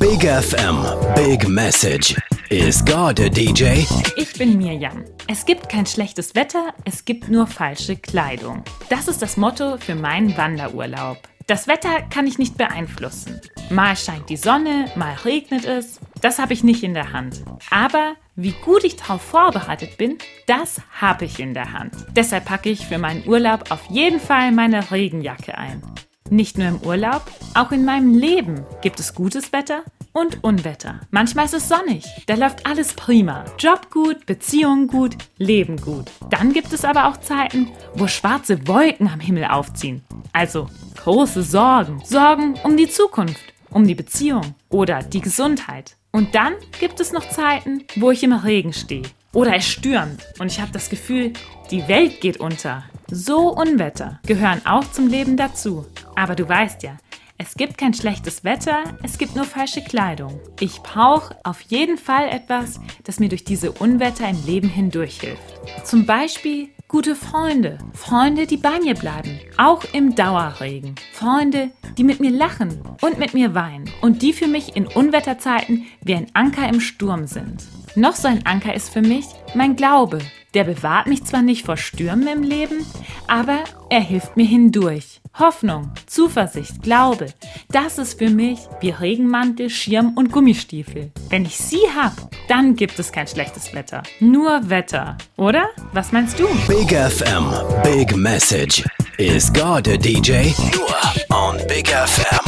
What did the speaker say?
Big FM, Big Message. Is God a DJ? Ich bin Mirjam. Es gibt kein schlechtes Wetter, es gibt nur falsche Kleidung. Das ist das Motto für meinen Wanderurlaub. Das Wetter kann ich nicht beeinflussen. Mal scheint die Sonne, mal regnet es. Das habe ich nicht in der Hand. Aber wie gut ich darauf vorbereitet bin, das habe ich in der Hand. Deshalb packe ich für meinen Urlaub auf jeden Fall meine Regenjacke ein. Nicht nur im Urlaub, auch in meinem Leben gibt es gutes Wetter und Unwetter. Manchmal ist es sonnig, da läuft alles prima. Job gut, Beziehungen gut, Leben gut. Dann gibt es aber auch Zeiten, wo schwarze Wolken am Himmel aufziehen. Also große Sorgen. Sorgen um die Zukunft, um die Beziehung oder die Gesundheit. Und dann gibt es noch Zeiten, wo ich im Regen stehe. Oder es stürmt und ich habe das Gefühl, die Welt geht unter. So Unwetter gehören auch zum Leben dazu. Aber du weißt ja, es gibt kein schlechtes Wetter, es gibt nur falsche Kleidung. Ich brauche auf jeden Fall etwas, das mir durch diese Unwetter im Leben hindurch hilft. Zum Beispiel gute Freunde. Freunde, die bei mir bleiben, auch im Dauerregen. Freunde, die mit mir lachen und mit mir weinen. Und die für mich in Unwetterzeiten wie ein Anker im Sturm sind. Noch so ein Anker ist für mich mein Glaube. Der bewahrt mich zwar nicht vor Stürmen im Leben, aber er hilft mir hindurch. Hoffnung, Zuversicht, Glaube, das ist für mich wie Regenmantel, Schirm und Gummistiefel. Wenn ich sie hab, dann gibt es kein schlechtes Wetter. Nur Wetter, oder? Was meinst du? Big FM, Big Message. Is God a DJ? Nur on Big FM.